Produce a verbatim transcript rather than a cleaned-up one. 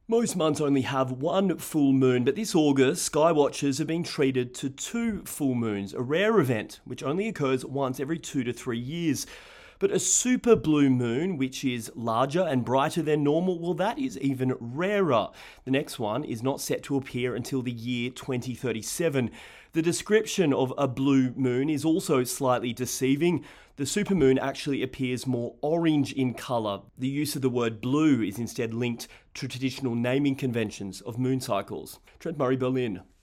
Most months only have one full moon, but this August, skywatchers have been treated to two full moons, a rare event which only occurs once every two to three years. But a super blue moon, which is larger and brighter than normal, well, that is even rarer. The next one is not set to appear until the year twenty thirty-seven. The description of a blue moon is also slightly deceiving. The supermoon actually appears more orange in colour. The use of the word blue is instead linked to traditional naming conventions of moon cycles. Trent Murray, Berlin.